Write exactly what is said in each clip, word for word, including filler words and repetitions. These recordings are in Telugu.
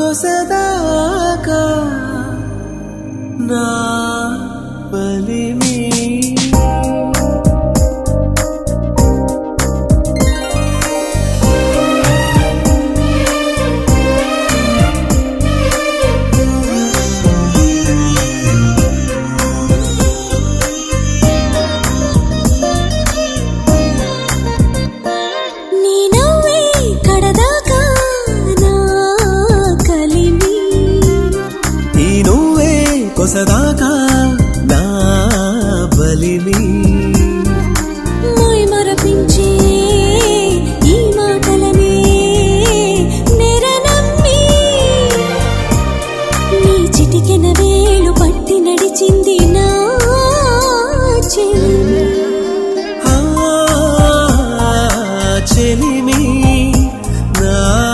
కొసదాకా నా బలిమి కొసదాకా నా బలిమి మై మరపించే ఈ మాటలనే నెరనమ్మి నీ చిటికెన వేలు పట్టి నడిచింది నా చెలిమి చెలిమి నా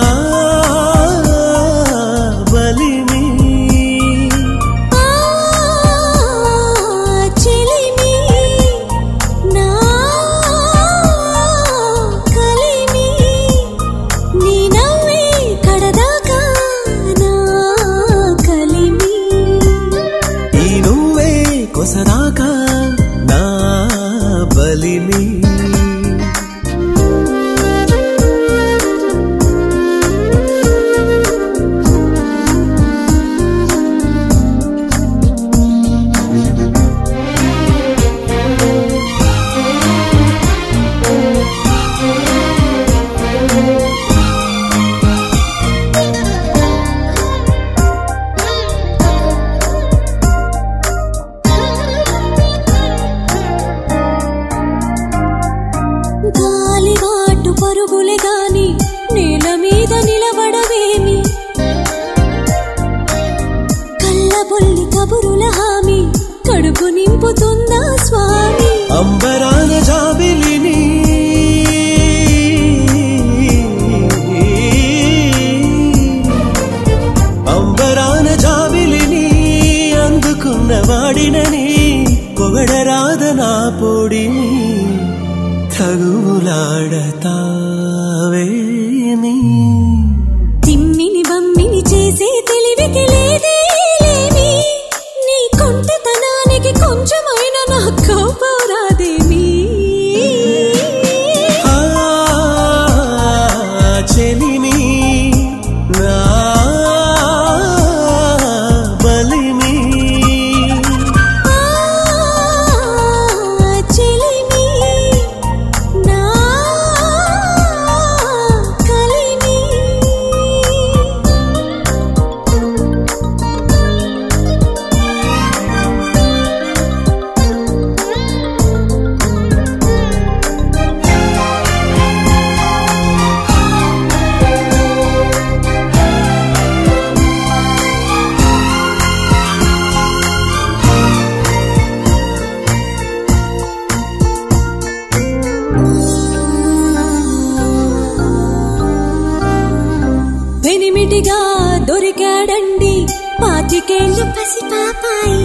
కొసదాకా నా బలిమి గాలివాటు పరుగులే గాని నేల మీద నిలబడవేమి కళ్ళబొల్లి కబురుల హామీ కడుపు నింపుతుందా స్వామి అంబరాన జాబిలిని అంబరాన జాబిలిని అందుకున్న వాడినని పొగడరాదనా పొడిని తగులాడతావేమి తిమ్మిని బమ్మిని చేసే తెలివికి లేదేమి నీ కొంటతనానికి కొంచెమైన నా కోపరాదేమి చెలిమి నా బలిమి పెనిమిటిగా దొరికాడండి పాతికేళ్ళు పసిపాపాయి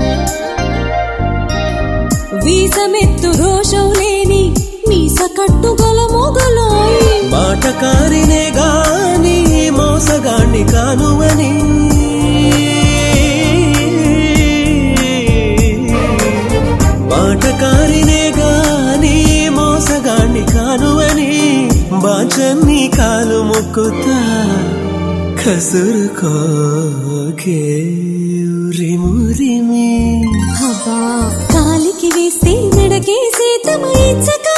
వీసమెత్తు రోషం లేని మీసకట్టుగల మొగలాయి మాటకారినే గాని మోసగాణ్ణి కానువని మాటకారినే గాని మోసగాణ్ణి కానువని బాచన్ని కాలు ముక్కుతా కసురుకోకే ఉరిమురిమి కాలికి వేస్తే నడకేసే తమ ఇచ్చక